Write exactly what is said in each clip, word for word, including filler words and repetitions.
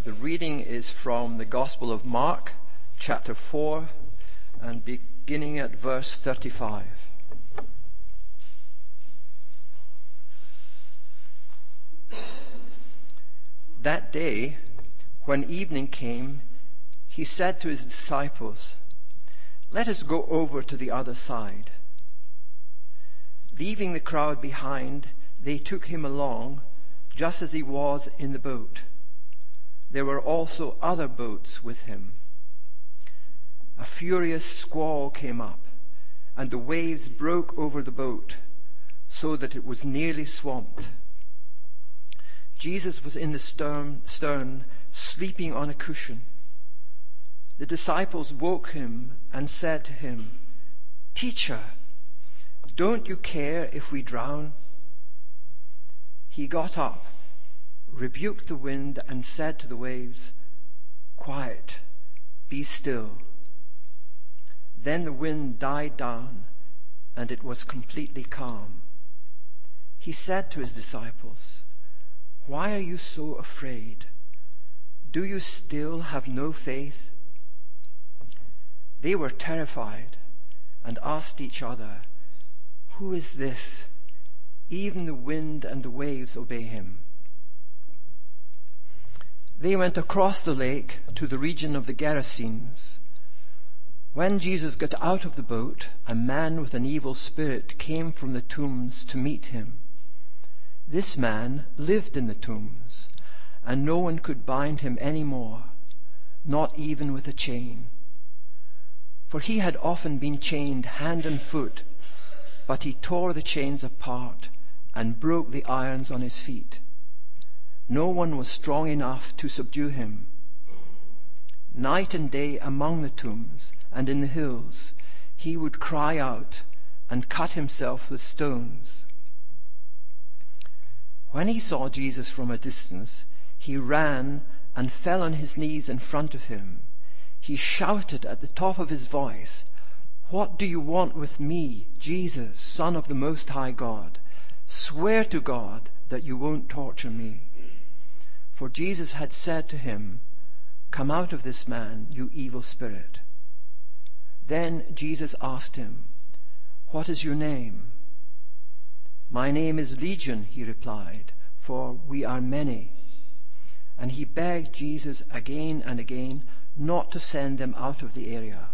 The reading is from the Gospel of Mark, chapter four, and beginning at verse thirty-five. That day, when evening came, he said to his disciples, "Let us go over to the other side." Leaving the crowd behind, they took him along, just as he was in the boat. There were also other boats with him. A furious squall came up, and the waves broke over the boat, so that it was nearly swamped. Jesus was in the stern, stern, sleeping on a cushion. The disciples woke him and said to him, "Teacher, don't you care if we drown?" He got up, rebuked the wind, and said to the waves, "Quiet, be still." Then the wind died down, and it was completely calm. He said to his disciples, "Why are you so afraid? Do you still have no faith?" They were terrified and asked each other, "Who is this? Even the wind and the waves obey him." They went across the lake to the region of the Gerasenes. When Jesus got out of the boat, a man with an evil spirit came from the tombs to meet him. This man lived in the tombs, and no one could bind him any more, not even with a chain. For he had often been chained hand and foot, but he tore the chains apart and broke the irons on his feet. No one was strong enough to subdue him. Night and day among the tombs and in the hills, he would cry out and cut himself with stones. When he saw Jesus from a distance, he ran and fell on his knees in front of him. He shouted at the top of his voice, "What do you want with me, Jesus, Son of the Most High God? Swear to God that you won't torture me." For Jesus had said to him, "Come out of this man, you evil spirit." Then Jesus asked him, "What is your name?" "My name is Legion," he replied, "for we are many." And he begged Jesus again and again not to send them out of the area.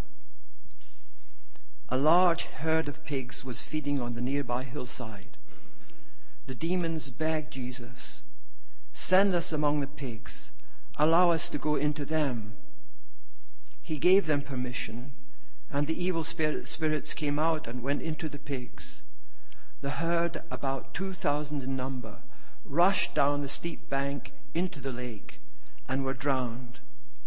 A large herd of pigs was feeding on the nearby hillside. The demons begged Jesus, "Send us among the pigs. Allow us to go into them." He gave them permission, and the evil spirits came out and went into the pigs. The herd, about two thousand in number, rushed down the steep bank into the lake and were drowned.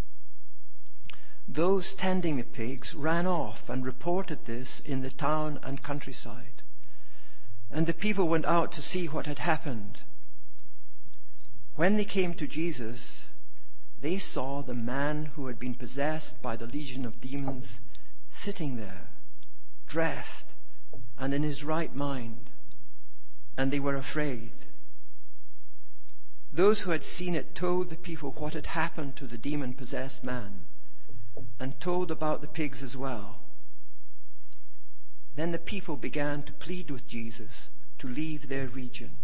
Those tending the pigs ran off and reported this in the town and countryside. And the people went out to see what had happened. When they came to Jesus, they saw the man who had been possessed by the legion of demons sitting there, dressed and in his right mind, and they were afraid. Those who had seen it told the people what had happened to the demon-possessed man, and told about the pigs as well. Then the people began to plead with Jesus to leave their region.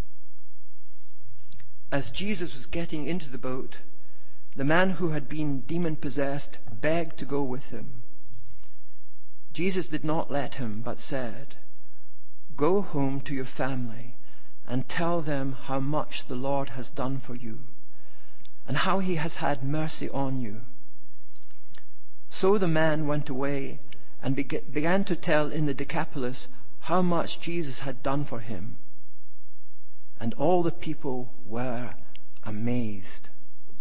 As Jesus was getting into the boat, the man who had been demon-possessed begged to go with him. Jesus did not let him, but said, "Go home to your family and tell them how much the Lord has done for you and how he has had mercy on you." So the man went away and began to tell in the Decapolis how much Jesus had done for him. And all the people were amazed.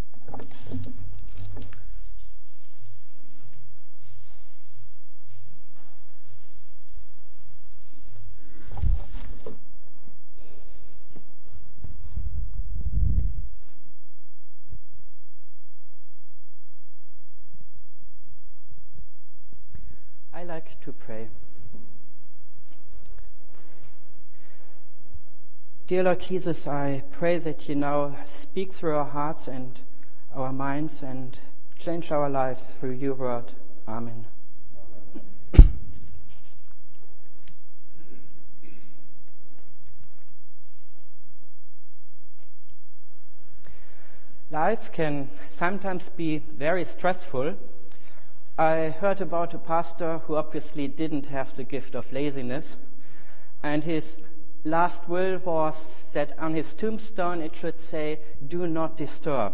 I like to pray. Dear Lord Jesus, I pray that you now speak through our hearts and our minds and change our lives through your word. Amen. Life can sometimes be very stressful. I heard about a pastor who obviously didn't have the gift of laziness, and his last will was that on his tombstone it should say, "Do not disturb."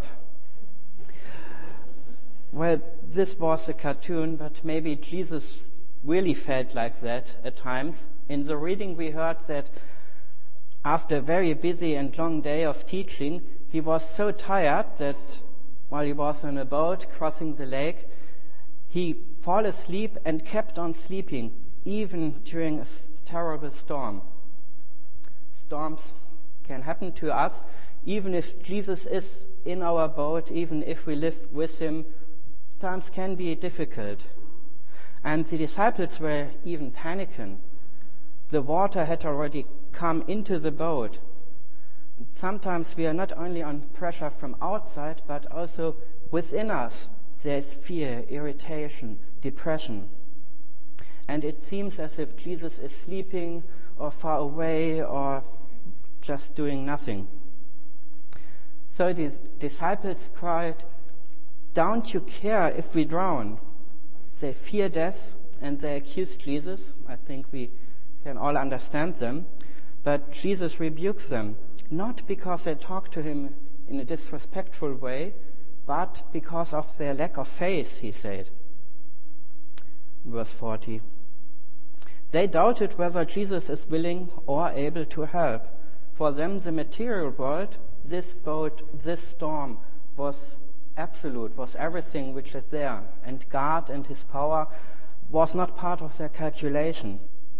Well, this was a cartoon, but maybe Jesus really felt like that at times. In the reading we heard that after a very busy and long day of teaching, he was so tired that while he was on a boat crossing the lake, he fell asleep and kept on sleeping, even during a terrible storm. Storms can happen to us, even if Jesus is in our boat, even if we live with him. Times can be difficult. And the disciples were even panicking. The water had already come into the boat. Sometimes we are not only on pressure from outside, but also within us. There is fear, irritation, depression. And it seems as if Jesus is sleeping or far away or just doing nothing. So the disciples cried, "Don't you care if we drown?" They fear death and they accuse Jesus. I think we can all understand them. But Jesus rebukes them, not because they talk to him in a disrespectful way, but because of their lack of faith, he said. Verse forty. They doubted whether Jesus is willing or able to help. For them, the material world, this boat, this storm, was absolute, was everything which is there. And God and his power was not part of their calculation.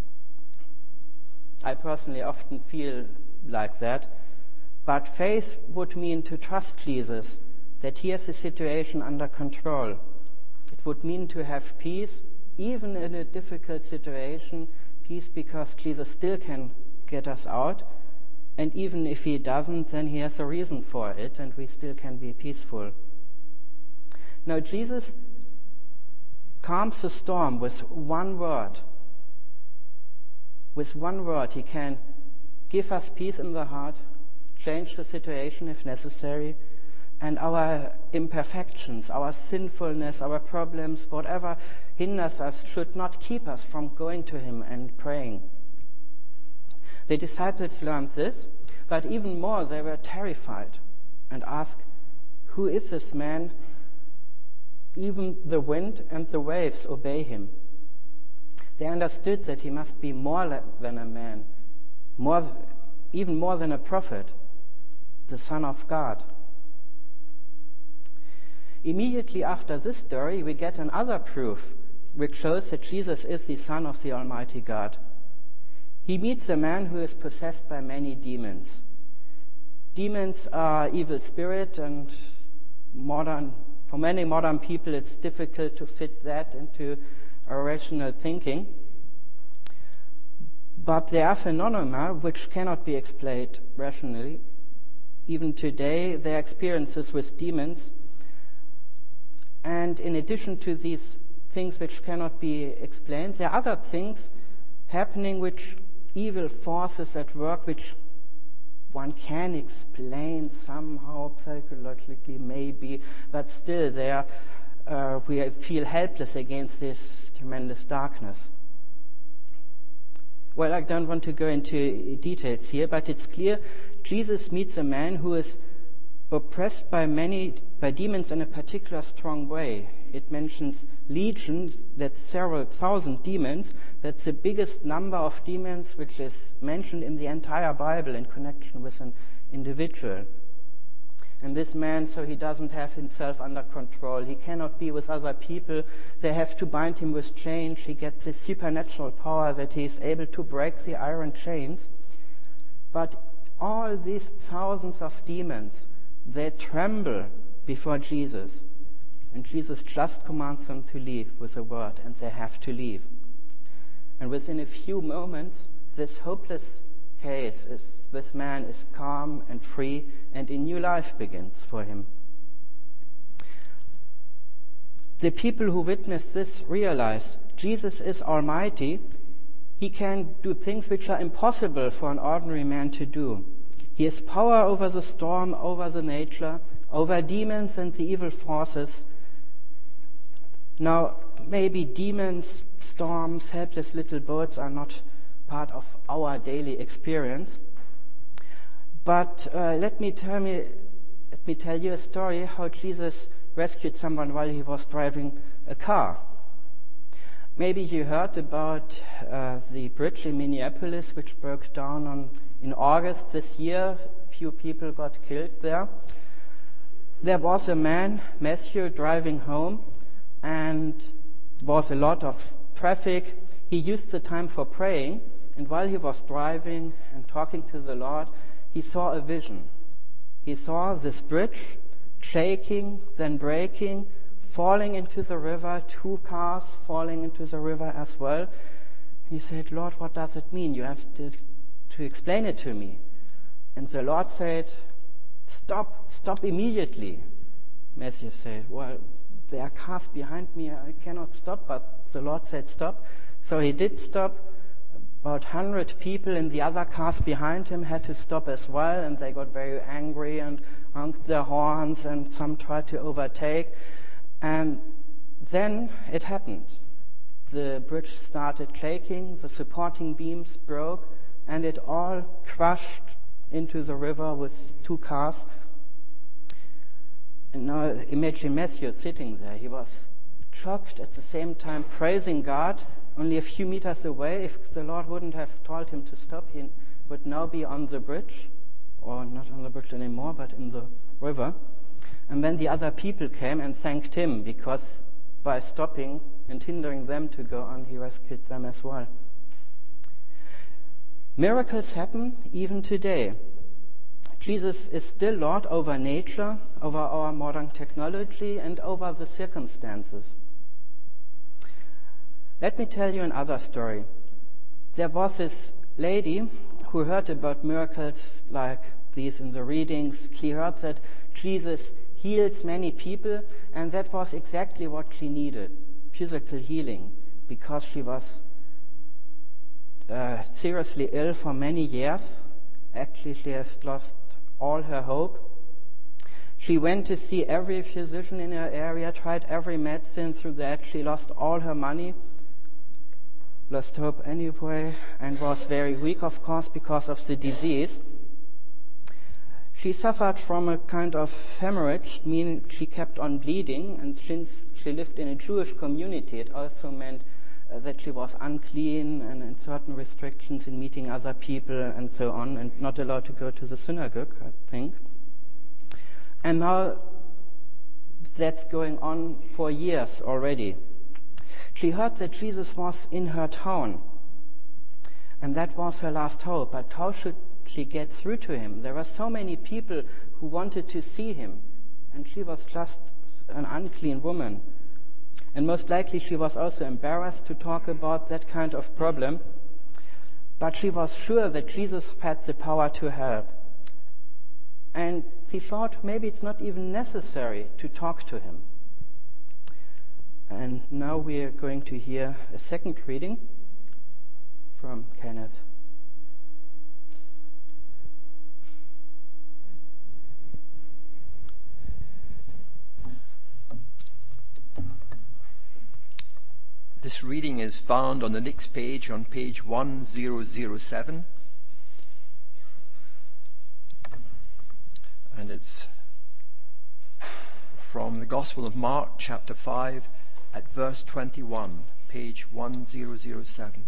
I personally often feel like that. But faith would mean to trust Jesus, that he has the situation under control. It would mean to have peace, even in a difficult situation, peace because Jesus still can get us out. And even if he doesn't, then he has a reason for it, and we still can be peaceful. Now, Jesus calms the storm with one word. With one word, he can give us peace in the heart, change the situation if necessary, and our imperfections, our sinfulness, our problems, whatever hinders us, should not keep us from going to him and praying. The disciples learned this, but even more, they were terrified and asked, "Who is this man? Even the wind and the waves obey him." They understood that he must be more than a man, more, even more than a prophet, the Son of God. Immediately after this story, we get another proof which shows that Jesus is the Son of the Almighty God. He meets a man who is possessed by many demons. Demons are evil spirits, and modern, for many modern people it's difficult to fit that into our rational thinking. But there are phenomena which cannot be explained rationally. Even today, there are experiences with demons. And in addition to these things which cannot be explained, there are other things happening, which evil forces at work, which one can explain somehow psychologically, maybe, but still there uh, we feel helpless against this tremendous darkness. Well, I don't want to go into details here, but it's clear Jesus meets a man who is oppressed by many by demons in a particular strong way. It mentions legion, that's several thousand demons. That's the biggest number of demons which is mentioned in the entire Bible in connection with an individual. And this man, so he doesn't have himself under control. He cannot be with other people. They have to bind him with chains. He gets this supernatural power that he is able to break the iron chains. But all these thousands of demons, they tremble before Jesus. And Jesus just commands them to leave with a word, and they have to leave. And within a few moments, this hopeless case is, this man is calm and free, and a new life begins for him. The people who witnessed this realized Jesus is almighty. He can do things which are impossible for an ordinary man to do. He has power over the storm, over the nature, over demons and the evil forces. Now, maybe demons, storms, helpless little boats are not part of our daily experience. But uh, let me tell me, let me tell you a story how Jesus rescued someone while he was driving a car. Maybe you heard about uh, the bridge in Minneapolis, which broke down on, in August this year. A few people got killed there. There was a man, Matthew, driving home, and there was a lot of traffic. He used the time for praying, and while he was driving and talking to the Lord, he saw a vision. He saw this bridge shaking, then breaking, falling into the river, two cars falling into the river as well. He said, Lord, what does it mean? You have to, to explain it to me. And the Lord said, stop, stop immediately. Matthew said, well, there are cars behind me, I cannot stop, but the Lord said stop. So he did stop. About one hundred people in the other cars behind him had to stop as well, and they got very angry and honked their horns, and some tried to overtake. And then it happened. The bridge started shaking, the supporting beams broke, and it all crashed into the river with two cars. And now imagine Matthew sitting there. He was shocked, at the same time praising God. Only a few meters away, if the Lord wouldn't have told him to stop, he would now be on the bridge, or not on the bridge anymore, but in the river. And then the other people came and thanked him, because by stopping and hindering them to go on, he rescued them as well. Miracles happen even today. Jesus is still Lord over nature, over our modern technology, and over the circumstances. Let me tell you another story. There was this lady who heard about miracles like these in the readings. She heard that Jesus heals many people, and that was exactly what she needed, physical healing, because she was uh, seriously ill for many years. Actually, she has lost all her hope. She went to see every physician in her area, tried every medicine through that. She lost all her money, lost hope anyway, and was very weak, of course, because of the disease. She suffered from a kind of hemorrhage, meaning she kept on bleeding, and since she lived in a Jewish community, it also meant uh, that she was unclean and, and certain restrictions in meeting other people and so on, and not allowed to go to the synagogue, I think. And now that's going on for years already. She heard that Jesus was in her town, and that was her last hope. But how should she get through to him? There were so many people who wanted to see him, and she was just an unclean woman. And most likely she was also embarrassed to talk about that kind of problem, but she was sure that Jesus had the power to help. And she thought maybe it's not even necessary to talk to him. And now we are going to hear a second reading from Kenneth. This reading is found on the next page, on page one thousand seven. And it's from the Gospel of Mark, chapter five, at verse twenty-one, page one thousand seven.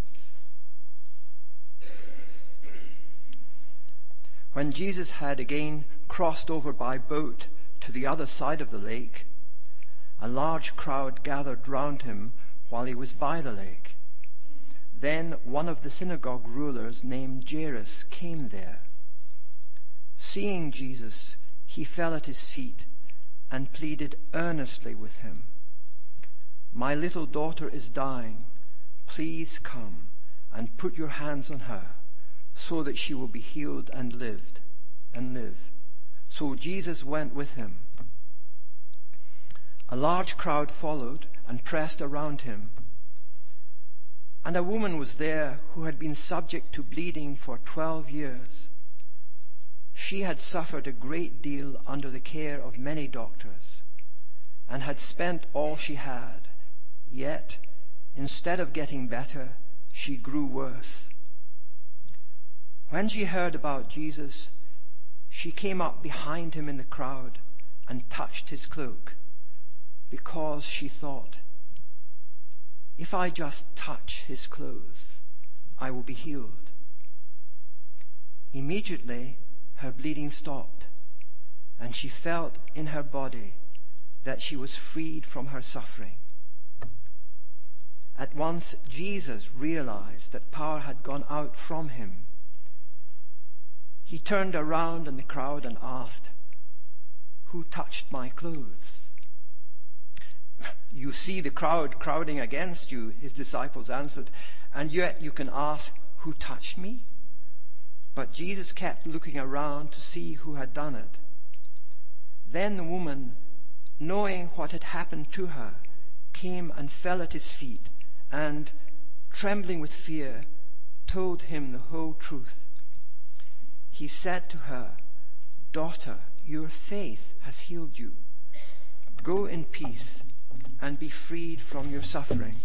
When Jesus had again crossed over by boat to the other side of the lake, a large crowd gathered round him while he was by the lake. Then one of the synagogue rulers named Jairus came there. Seeing Jesus, he fell at his feet and pleaded earnestly with him. "My little daughter is dying. Please come and put your hands on her, so that she will be healed and lived and live." So Jesus went with him. A large crowd followed and pressed around him. And a woman was there who had been subject to bleeding for twelve years. She had suffered a great deal under the care of many doctors and had spent all she had. Yet, instead of getting better, she grew worse. When she heard about Jesus, she came up behind him in the crowd and touched his cloak, because she thought, if I just touch his clothes, I will be healed. Immediately, her bleeding stopped, and she felt in her body that she was freed from her suffering. At once, Jesus realized that power had gone out from him. He turned around in the crowd and asked, "Who touched my clothes?" "You see the crowd crowding against you," his disciples answered, "and yet you can ask, 'Who touched me?'" But Jesus kept looking around to see who had done it. Then the woman, knowing what had happened to her, came and fell at his feet and, trembling with fear, told him the whole truth. He said to her, "Daughter, your faith has healed you. Go in peace and be freed from your suffering."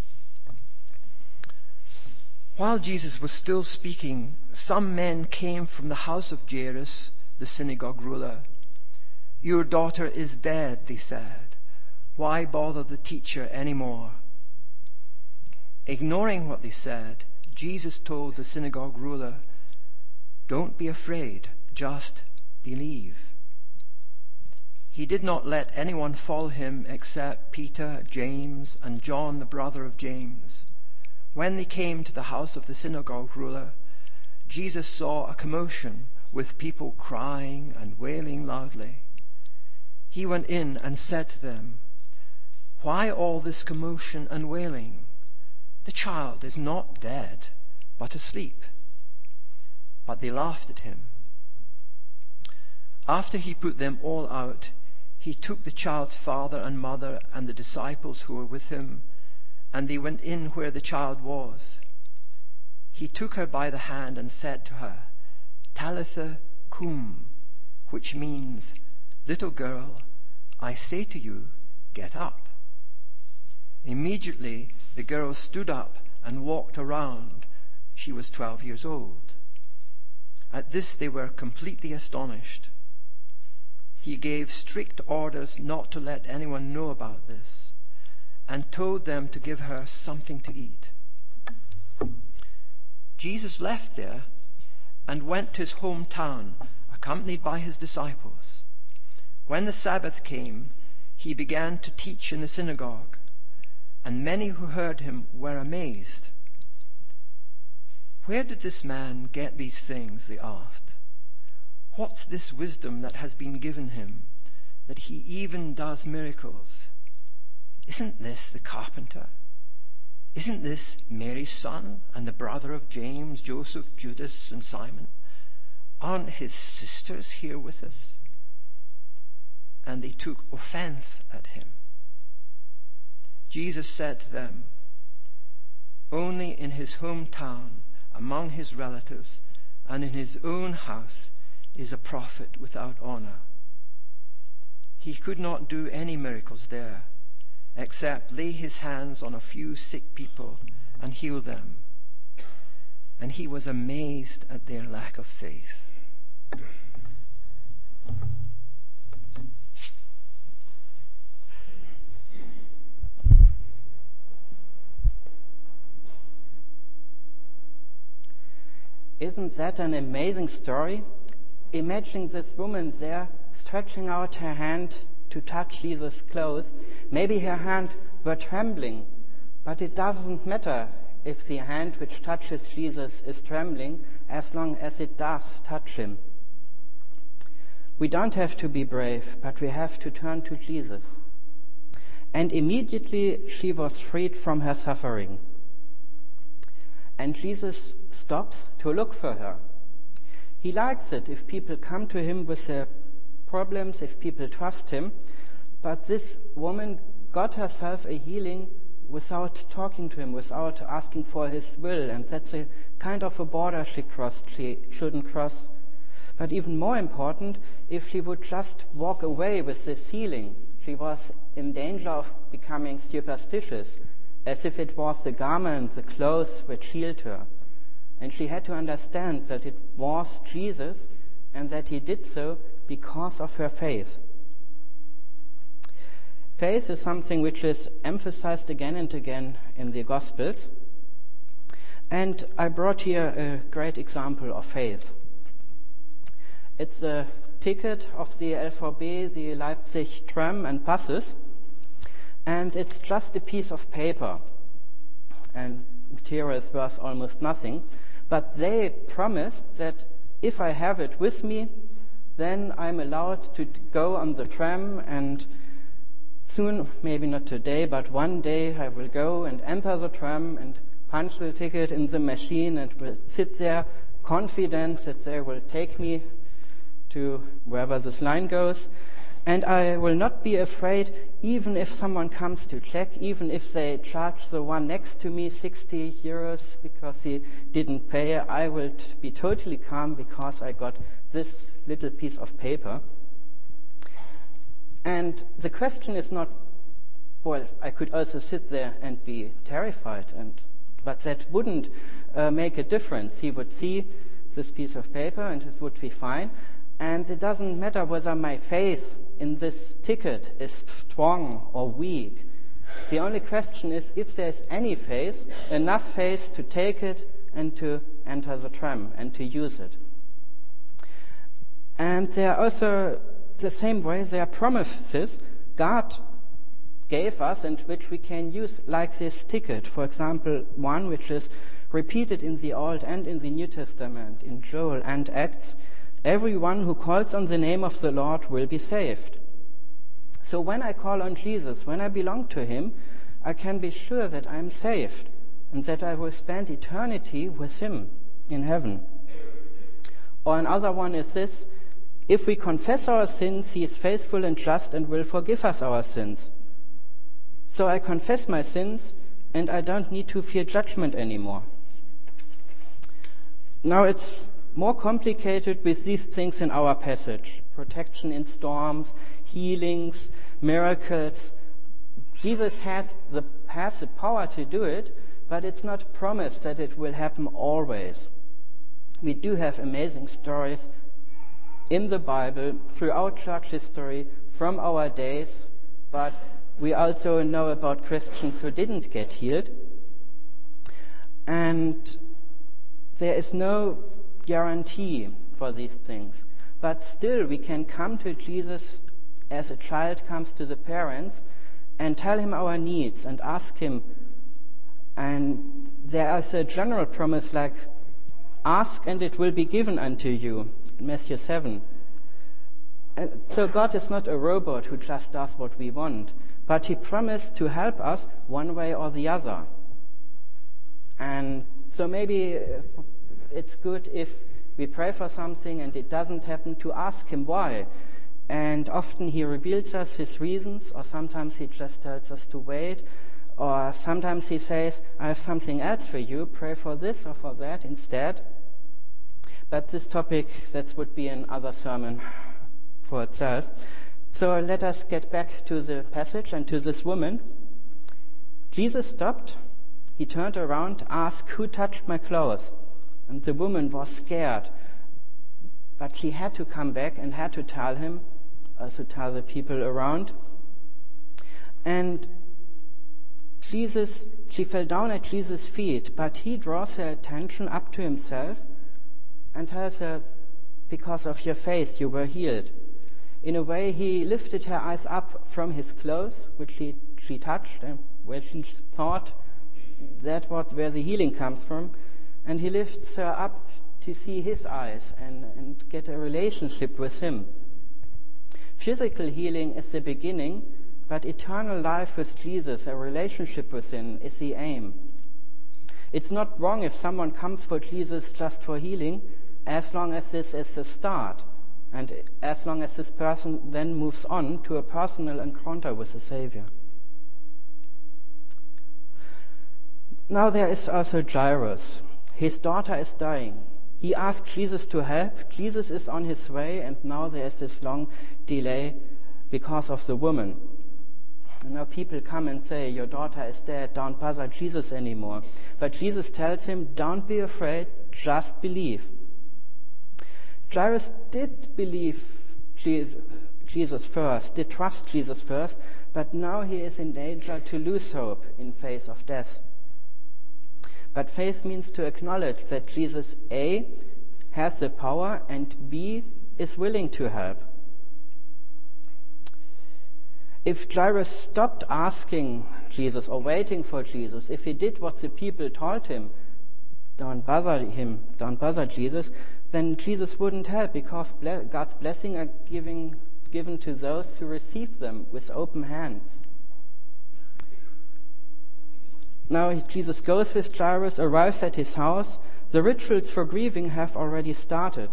While Jesus was still speaking, some men came from the house of Jairus, the synagogue ruler. "Your daughter is dead," they said. "Why bother the teacher anymore?" Ignoring what they said, Jesus told the synagogue ruler, "Don't be afraid, just believe." He did not let anyone follow him except Peter, James, and John, the brother of James. When they came to the house of the synagogue ruler, Jesus saw a commotion with people crying and wailing loudly. He went in and said to them, "Why all this commotion and wailing? The child is not dead, but asleep." But they laughed at him. After he put them all out, he took the child's father and mother and the disciples who were with him, and they went in where the child was. He took her by the hand and said to her, "Talitha cum," which means, "Little girl, I say to you, get up." Immediately the girl stood up and walked around. She was twelve years old. At this they were completely astonished. He gave strict orders not to let anyone know about this, and told them to give her something to eat. Jesus left there and went to his hometown, accompanied by his disciples. When the Sabbath came, he began to teach in the synagogue, and many who heard him were amazed. "Where did this man get these things?" they asked. "What's this wisdom that has been given him, that he even does miracles? Isn't this the carpenter? Isn't this Mary's son and the brother of James, Joseph, Judas, and Simon? Aren't his sisters here with us?" And they took offense at him. Jesus said to them, "Only in his hometown, among his relatives, and in his own house is a prophet without honor." He could not do any miracles there, except lay his hands on a few sick people and heal them. And he was amazed at their lack of faith. Isn't that an amazing story? Imagine this woman there stretching out her hand to touch Jesus' clothes. Maybe her hand were trembling, but it doesn't matter if the hand which touches Jesus is trembling, as long as it does touch him. We don't have to be brave, but we have to turn to Jesus. And immediately she was freed from her suffering. And Jesus stops to look for her. He likes it if people come to him with their problems, if people trust him. But this woman got herself a healing without talking to him, without asking for his will, and that's a kind of a border she crossed, she shouldn't cross. But even more important, if she would just walk away with this healing, she was in danger of becoming superstitious, as if it was the garment, the clothes which healed her. And she had to understand that it was Jesus and that he did so because of her faith. Faith is something which is emphasized again and again in the Gospels. And I brought here a great example of faith. It's a ticket of the L V B, the Leipzig tram and buses, and it's just a piece of paper. And material is worth almost nothing. But they promised that if I have it with me, then I'm allowed to go on the tram, and soon, maybe not today, but one day I will go and enter the tram and punch the ticket in the machine and will sit there confident that they will take me to wherever this line goes. And I will not be afraid even if someone comes to check, even if they charge the one next to me sixty euros because he didn't pay. I will t- be totally calm because I got this little piece of paper. And the question is not, well, I could also sit there and be terrified, and but that wouldn't uh, make a difference. He would see this piece of paper and it would be fine. And it doesn't matter whether my faith in this ticket is strong or weak. The only question is if there's any faith, enough faith to take it and to enter the tram and to use it. And there are also, the same way, there are promises God gave us and which we can use, like this ticket. For example, one which is repeated in the Old and in the New Testament, in Joel and Acts. Everyone who calls on the name of the Lord will be saved. So when I call on Jesus, when I belong to him, I can be sure that I am saved and that I will spend eternity with him in heaven. Or another one is this: if we confess our sins, he is faithful and just and will forgive us our sins. So I confess my sins and I don't need to fear judgment anymore. Now it's more complicated with these things in our passage. Protection in storms, healings, miracles. Jesus has the, has the power to do it, but it's not promised that it will happen always. We do have amazing stories in the Bible, throughout church history, from our days, but we also know about Christians who didn't get healed. And there is no guarantee for these things. But still, we can come to Jesus as a child comes to the parents and tell him our needs and ask him. And there is a general promise like, ask and it will be given unto you, in Matthew seven. And so God is not a robot who just does what we want, but he promised to help us one way or the other. And so maybe it's good if we pray for something and it doesn't happen, to ask him why. And often he reveals us his reasons, or sometimes he just tells us to wait, or sometimes he says, I have something else for you, pray for this or for that instead. But this topic, that would be another sermon for itself. So let us get back to the passage and to this woman. Jesus stopped, he turned around, asked, who touched my clothes? And the woman was scared, but she had to come back and had to tell him, also tell the people around. And Jesus, she fell down at Jesus' feet, but he draws her attention up to himself and tells her, because of your faith you were healed. In a way, he lifted her eyes up from his clothes, which she, she touched, and where she thought that was where the healing comes from. And he lifts her up to see his eyes and, and get a relationship with him. Physical healing is the beginning, but eternal life with Jesus, a relationship with him, is the aim. It's not wrong if someone comes for Jesus just for healing, as long as this is the start. and as long as this person then moves on to a personal encounter with the Savior. Now there is also Jairus. His daughter is dying. He asks Jesus to help. Jesus is on his way, and now there is this long delay because of the woman. And now people come and say, your daughter is dead, don't bother Jesus anymore. But Jesus tells him, don't be afraid, just believe. Jairus did believe Jesus first, did trust Jesus first, but now he is in danger to lose hope in face of death. But faith means to acknowledge that Jesus, A, has the power, and B, is willing to help. If Jairus stopped asking Jesus or waiting for Jesus, if he did what the people told him, don't bother him, don't bother Jesus, then Jesus wouldn't help, because God's blessing are giving, given to those who receive them with open hands. Now Jesus goes with Jairus, arrives at his house. The rituals for grieving have already started.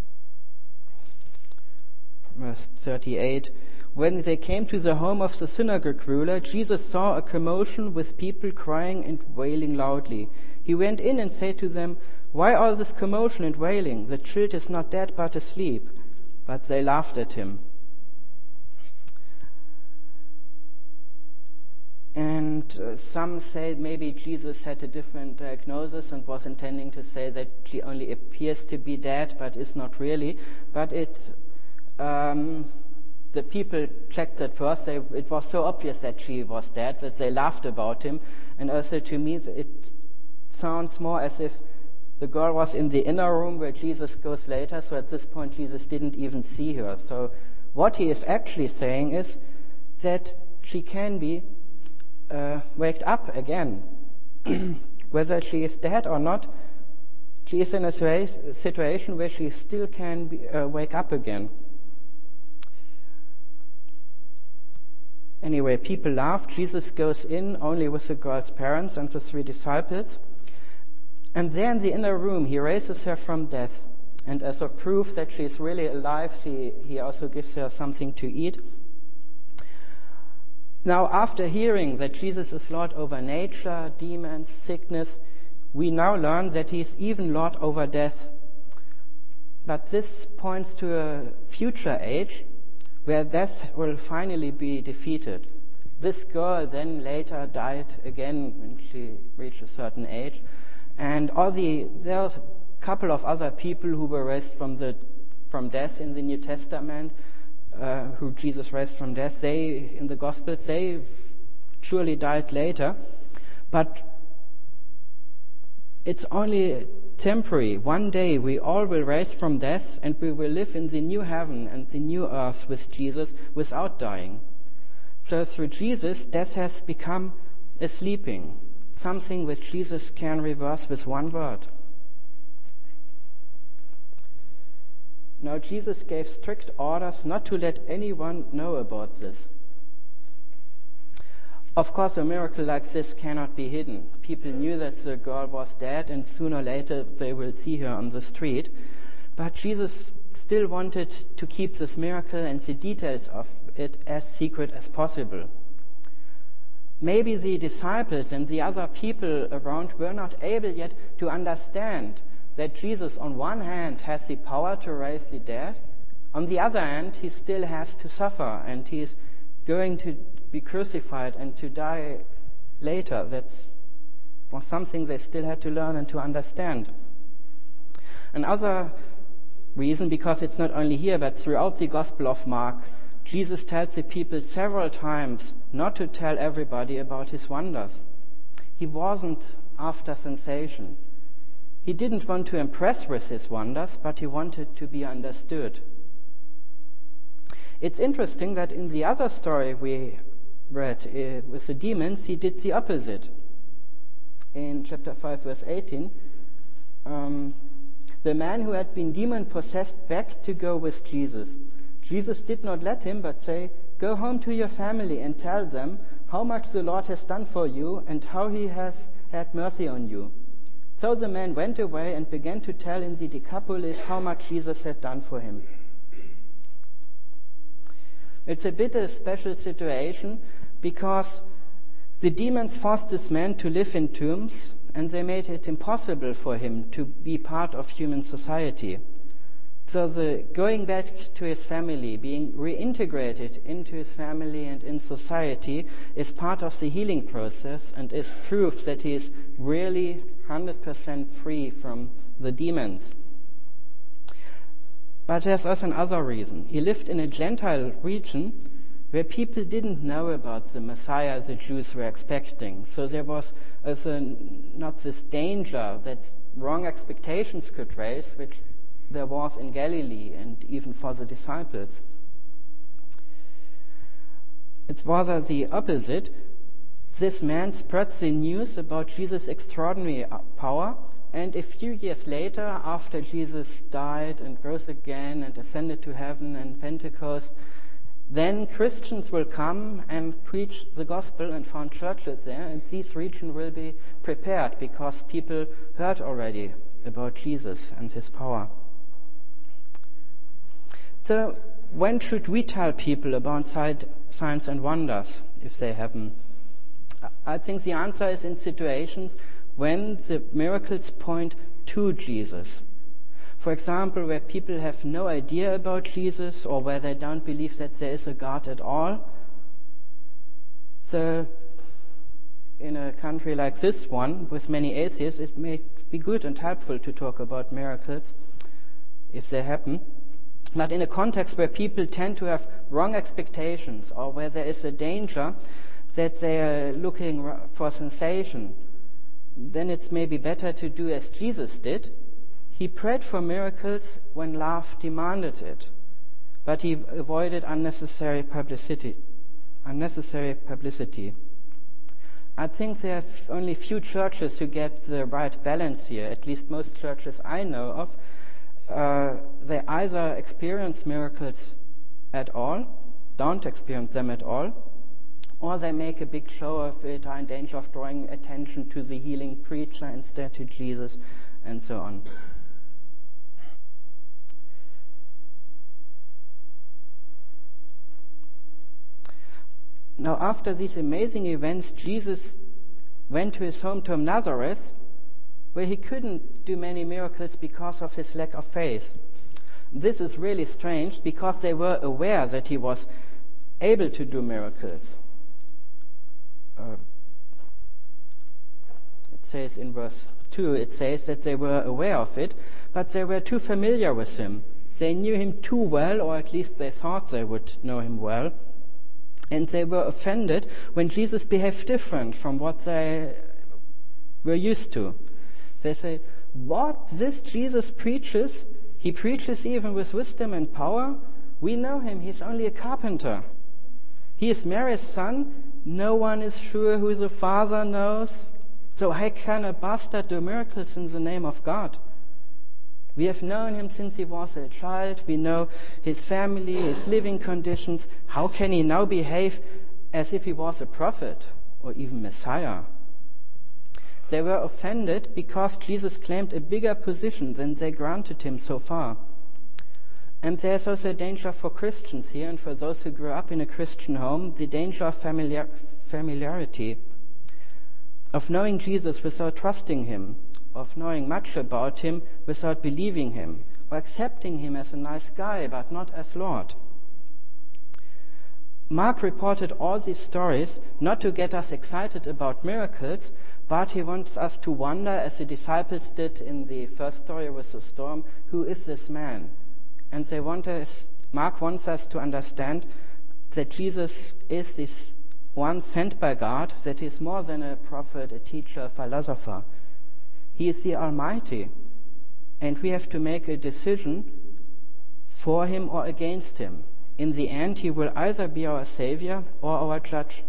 Verse thirty-eight. When they came to the home of the synagogue ruler, Jesus saw a commotion with people crying and wailing loudly. He went in and said to them, "Why all this commotion and wailing? The child is not dead but asleep." But they laughed at him. And uh, some say maybe Jesus had a different diagnosis and was intending to say that she only appears to be dead but is not really. But it's... Um, The people checked at first. They, it was so obvious that she was dead that they laughed about him. And also to me, it sounds more as if the girl was in the inner room where Jesus goes later. So at this point, Jesus didn't even see her. So what he is actually saying is that she can be uh, waked up again. Whether she is dead or not, she is in a situation where she still can be, uh, wake up again. Anyway, people laugh. Jesus goes in only with the girl's parents and the three disciples. And there in the inner room, he raises her from death. And as a proof that she is really alive, he, he also gives her something to eat. Now, after hearing that Jesus is Lord over nature, demons, sickness, we now learn that he is even Lord over death. But this points to a future age where death will finally be defeated. This girl then later died again when she reached a certain age. And all the there are a couple of other people who were raised from the from death in the New Testament, uh, who Jesus raised from death. They, in the Gospels, they surely died later. But it's only temporary. One day we all will rise from death and we will live in the new heaven and the new earth with Jesus without dying. So through Jesus, death has become a sleeping, something which Jesus can reverse with one word. Now Jesus gave strict orders not to let anyone know about this. Of course, a miracle like this cannot be hidden. People knew that the girl was dead, and sooner or later they will see her on the street. But Jesus still wanted to keep this miracle and the details of it as secret as possible. Maybe the disciples and the other people around were not able yet to understand that Jesus, on one hand, has the power to raise the dead. On the other hand, he still has to suffer, and he is going to be crucified and to die later. That was something they still had to learn and to understand. Another reason, because it's not only here but throughout the Gospel of Mark, Jesus tells the people several times not to tell everybody about his wonders. He wasn't after sensation. He didn't want to impress with his wonders, but he wanted to be understood. It's interesting that in the other story we read uh, with the demons, he did the opposite. In chapter five, verse eighteen, um, the man who had been demon-possessed begged to go with Jesus. Jesus did not let him, but say, "Go home to your family and tell them how much the Lord has done for you and how he has had mercy on you." So the man went away and began to tell in the Decapolis how much Jesus had done for him. It's a bit a special situation because the demons forced this man to live in tombs, and they made it impossible for him to be part of human society. So the going back to his family, being reintegrated into his family and in society, is part of the healing process and is proof that he is really one hundred percent free from the demons. But there's also another reason. He lived in a Gentile region where people didn't know about the Messiah the Jews were expecting. So there was also not this danger that wrong expectations could raise, which there was in Galilee and even for the disciples. It's rather the opposite. This man spreads the news about Jesus' extraordinary power, and a few years later, after Jesus died and rose again and ascended to heaven and Pentecost, then Christians will come and preach the gospel and found churches there, and this region will be prepared because people heard already about Jesus and his power. So when should we tell people about signs and wonders if they happen? I think the answer is in situations when the miracles point to Jesus. For example, where people have no idea about Jesus or where they don't believe that there is a God at all. So in a country like this one, with many atheists, it may be good and helpful to talk about miracles if they happen. But in a context where people tend to have wrong expectations or where there is a danger that they are looking for sensation, then it's maybe better to do as Jesus did. He prayed for miracles when love demanded it, but he avoided unnecessary publicity. Unnecessary publicity. I think there are only few churches who get the right balance here, at least most churches I know of. Uh, they either experience miracles at all, don't experience them at all, or they make a big show of it, are in danger of drawing attention to the healing preacher instead to Jesus, and so on. Now, after these amazing events, Jesus went to his hometown Nazareth, where he couldn't do many miracles because of his lack of faith. This is really strange because they were aware that he was able to do miracles. Uh, it says in verse two, it says that they were aware of it, but they were too familiar with him. They knew him too well, or at least they thought they would know him well. And they were offended when Jesus behaved different from what they were used to. They say, what? This Jesus preaches? He preaches even with wisdom and power? We know him. He's only a carpenter. He is Mary's son. No one is sure who the Father knows. So how can a bastard do miracles in the name of God? We have known him since he was a child. We know his family, his living conditions. How can he now behave as if he was a prophet or even Messiah? They were offended because Jesus claimed a bigger position than they granted him so far. And there's also a danger for Christians here, and for those who grew up in a Christian home, the danger of familiar, familiarity, of knowing Jesus without trusting him, of knowing much about him without believing him, or accepting him as a nice guy but not as Lord. Mark reported all these stories not to get us excited about miracles, but he wants us to wonder, as the disciples did in the first story with the storm, who is this man? And they want us, Mark wants us to understand that Jesus is this one sent by God, that he is more than a prophet, a teacher, a philosopher. He is the Almighty, and we have to make a decision for him or against him. In the end, he will either be our Savior or our judge.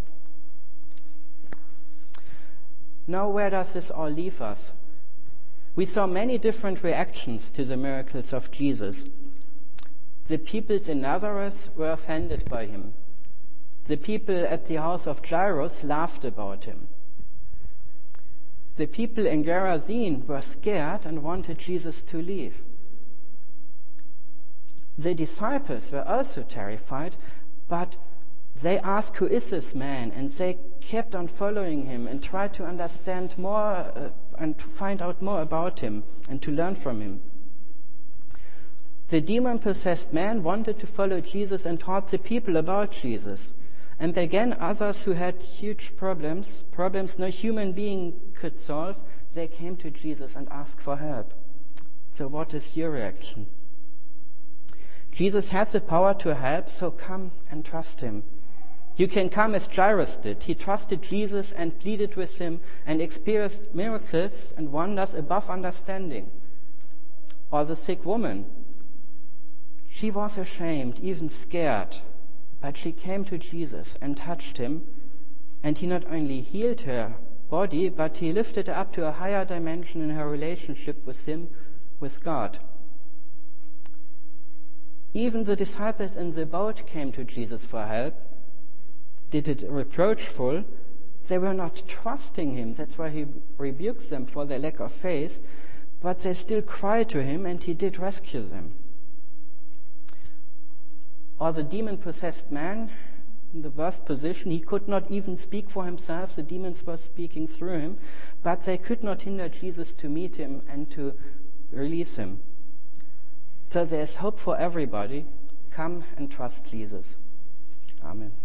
Now, where does this all leave us? We saw many different reactions to the miracles of Jesus. The peoples in Nazareth were offended by him. The people at the house of Jairus laughed about him. The people in Gerasene were scared and wanted Jesus to leave. The disciples were also terrified, But they asked, who is this man? And they kept on following him and tried to understand more uh, and to find out more about him and to learn from him. The demon-possessed man wanted to follow Jesus and taught the people about Jesus. And again, others who had huge problems, problems no human being could solve, they came to Jesus and asked for help. So what is your reaction? Jesus has the power to help, so come and trust him. You can come as Jairus did. He trusted Jesus and pleaded with him and experienced miracles and wonders above understanding. Or the sick woman. She was ashamed, even scared, but she came to Jesus and touched him, and he not only healed her body, but he lifted her up to a higher dimension in her relationship with him, with God. Even the disciples in the boat came to Jesus for help, did it reproachful. They were not trusting him. That's why he rebukes them for their lack of faith, but they still cried to him, and he did rescue them. Or the demon-possessed man in the worst position, he could not even speak for himself. The demons were speaking through him, but they could not hinder Jesus to meet him and to release him. So there's hope for everybody. Come and trust Jesus. Amen.